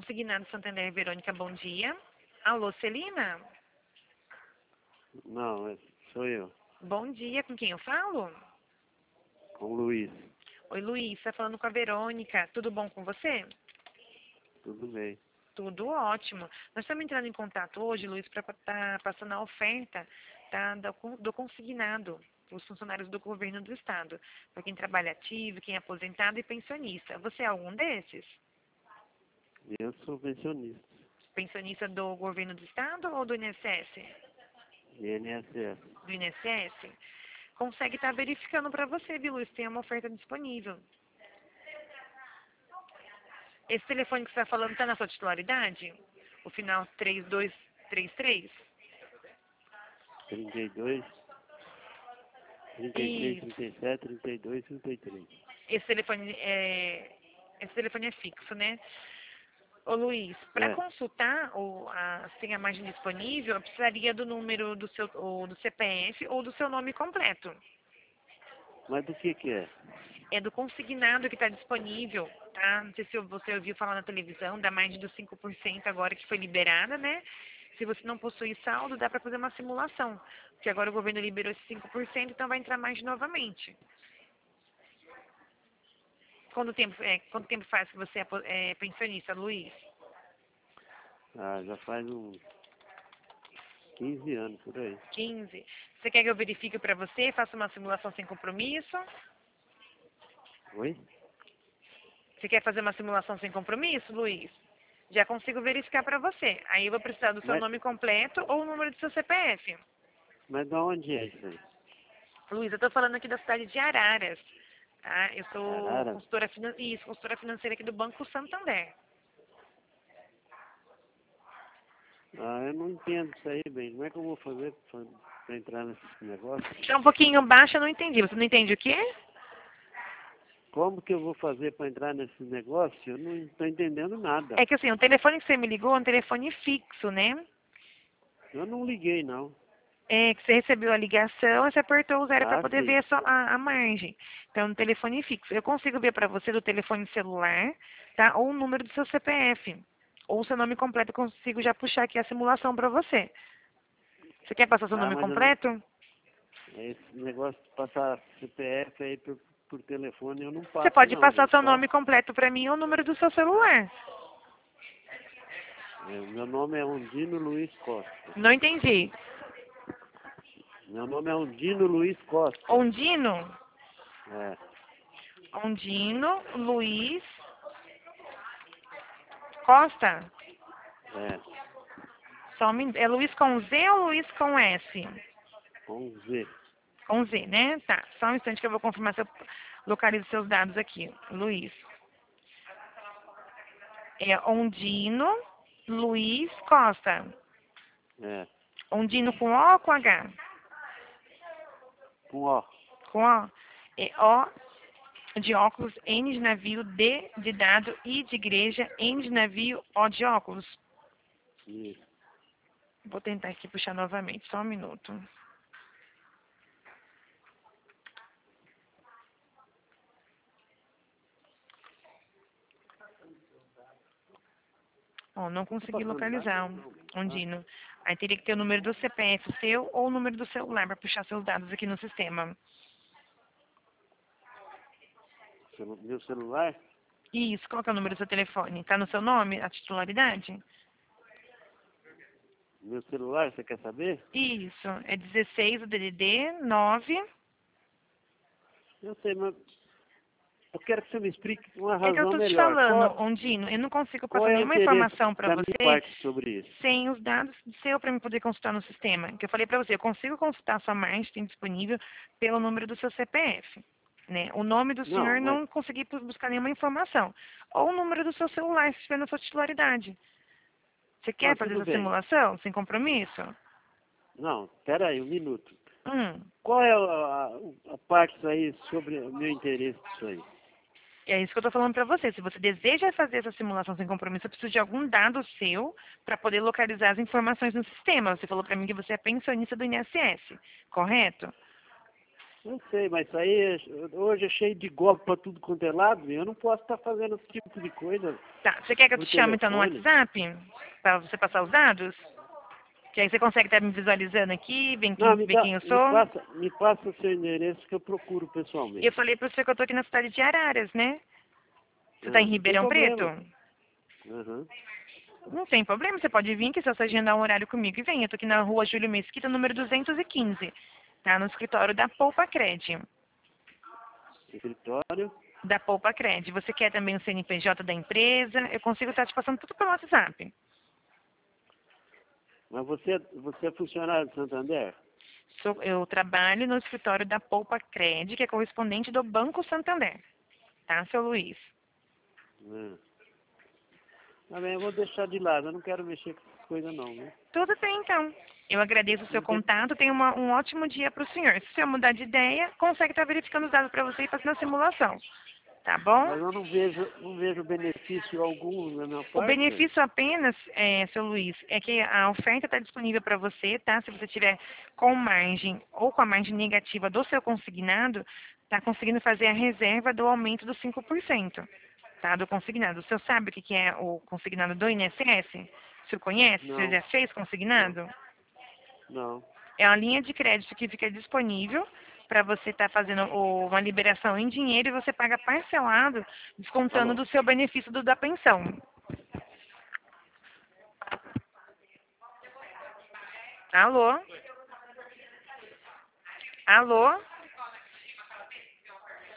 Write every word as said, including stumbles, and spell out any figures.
Consignado Santander, Verônica, bom dia. Alô, Celina? Não, é- sou eu, Bom dia, com quem eu falo? com o Luiz. Oi, Luiz, tá falando com a Verônica. Tudo bom com você? Tudo bem. Tudo ótimo. Nós estamos entrando em contato hoje, Luiz, para estar passando a oferta tá, do, do consignado para os funcionários do governo do estado, para quem trabalha ativo, quem é aposentado e pensionista. Você é algum desses? Eu sou pensionista, Pensionista do governo do estado ou do I N S S? I N S S. Do I N S S? Consegue estar verificando para você, viu, Luiz? Tem uma oferta disponível. Esse telefone que você está falando está na sua titularidade? O final três dois três três? trinta e dois, trinta e três, Isso. trinta e sete, trinta e dois, trinta e três. Esse telefone é, esse telefone é fixo, né? Ô Luiz, para É, consultar o, a, se tem a margem disponível, eu precisaria do número do seu ou do C P F ou do seu nome completo. mas do que que é? É do consignado que está disponível, tá? Não sei se você ouviu falar na televisão, da margem dos cinco por cento agora que foi liberada, né? Se você não possui saldo, dá para fazer uma simulação. Porque agora o governo liberou esse cinco por cento, então vai entrar mais novamente. Quanto tempo, é, quanto tempo faz que você é, apo- é pensionista, Luiz? Ah, já faz uns quinze anos por aí. quinze. Você quer que eu verifique para você, faça uma simulação sem compromisso? Oi? Você quer fazer uma simulação sem compromisso, Luiz? Já consigo verificar para você. Aí eu vou precisar do seu Mas, nome completo ou o número do seu C P F. mas de onde é isso aí? Luiz, eu estou falando aqui da cidade de Araras. Tá? Eu sou Arara? consultora, finan... Isso, consultora financeira aqui do Banco Santander. Ah, eu não entendo isso aí bem. Como é que eu vou fazer para entrar nesse negócio? Está um pouquinho baixo, eu não entendi. Você não entende o quê? Como que eu vou fazer para entrar nesse negócio? Eu não estou entendendo nada. É que assim, o telefone que você me ligou é um telefone fixo, né? Eu não liguei, não. É que você recebeu a ligação e você apertou o zero para Ah, poder sim. ver a, sua- a, a margem. Então, no telefone fixo. Eu consigo ver para você do telefone celular, tá? Ou o número do seu C P F. Ou o seu nome completo, eu consigo já puxar aqui a simulação para você. Você quer passar seu Ah, nome mas eu não, completo? esse negócio de passar C P F aí por, por telefone eu não Você passo pode não, passar viu? seu Só, nome completo para mim ou o número do seu celular. é, meu nome é Undino Luiz Costa. Não entendi. Meu nome é Undino Luiz Costa. Ondino? É, Ondino Luiz Costa? é, Só um min- É Luiz com Z ou Luiz com S? com Z. Com Z, né? Tá. Só um instante que eu vou confirmar se eu localizo seus dados aqui. Luiz. É Ondino Luiz Costa. É, Ondino com O ou com H? com O. Com O. É O de óculos, N de navio, D de dado, I de igreja, N de navio, O de óculos. Isso. Vou tentar aqui puxar novamente, só um minuto. Ó, não Não tô consegui passando nada, localizar, não. Ah, Ondino. Aí teria que ter o número do C P F seu ou o número do celular para puxar seus dados aqui no sistema. celu- meu celular? Isso, qual que é o número do seu telefone? Tá no seu nome, a titularidade? Meu celular, você quer saber? Isso, é dezesseis o D D D nove. Eu sei, mas eu quero que você me explique uma É que eu razão tô te melhor. falando, Qual, Ondino, eu não consigo qual passar é o nenhuma interesse informação para da minha você parte sobre isso? sem os dados seu para me poder consultar no sistema. Que eu falei para você, eu consigo consultar a sua margem tem disponível pelo número do seu C P F. Né? O nome do Não, senhor mas não consegui pu- buscar nenhuma informação. Ou o número do seu celular, se estiver na sua titularidade. Você quer não, fazer tudo essa bem. simulação sem compromisso? Não, espera aí um minuto. Hum. Qual é a, a, a parte aí sobre o meu interesse disso aí? É isso que eu estou falando para você. Se você deseja fazer essa simulação sem compromisso, eu preciso de algum dado seu para poder localizar as informações no sistema. Você falou para mim que você é pensionista do I N S S, correto? Eu sei, mas isso aí é- hoje é cheio de golpe para tudo quanto é lado, eu não posso estar fazendo esse tipo de coisa Tá, você quer que eu no te chame então no telefone. WhatsApp? Pra você passar os dados? Que aí você consegue estar me visualizando aqui, ver Não, quem, me, ver dá, quem eu me, sou. passa, me passa o seu endereço que eu procuro E eu pessoalmente. falei pra você que eu tô aqui na cidade de Araras, né? Você tá Ah, em não tem Ribeirão Preto? problema. Aham. Não tem problema, você pode vir, que se você agendar um horário comigo e vem. Eu tô aqui na rua Júlio Mesquita, número duzentos e quinze. Tá? No escritório da Poupa Cred. Escritório. Da Poupa Cred. Você quer também o C N P J da empresa? Eu consigo estar te passando tudo pelo WhatsApp. Mas você, você é funcionário de Santander? Sou- Eu trabalho no escritório da Poupa Cred, que é correspondente do Banco Santander. Tá, seu Luiz? Ah. Tá bem, eu vou deixar de lado, eu não quero mexer com essas coisas não, né? Tudo bem, então. Eu agradeço o seu Não tem... contato. Tenha uma- um ótimo dia para o senhor. Se o senhor mudar de ideia, consegue estar verificando os dados para você e fazendo a simulação. Tá bom? Mas eu não vejo, não vejo benefício algum da minha O parte. benefício apenas, é, seu Luiz, é que a oferta está disponível para você, tá? Se você tiver com margem ou com a margem negativa do seu consignado, está conseguindo fazer a reserva do aumento dos cinco por cento, tá? Do consignado. O senhor sabe o que que é o consignado do I N S S? O senhor conhece? O senhor Não, já fez não, consignado? não. É uma linha de crédito que fica disponível para você estar fazendo o- uma liberação em dinheiro e você paga parcelado, descontando Alô? do seu benefício do- da pensão. Alô? Alô?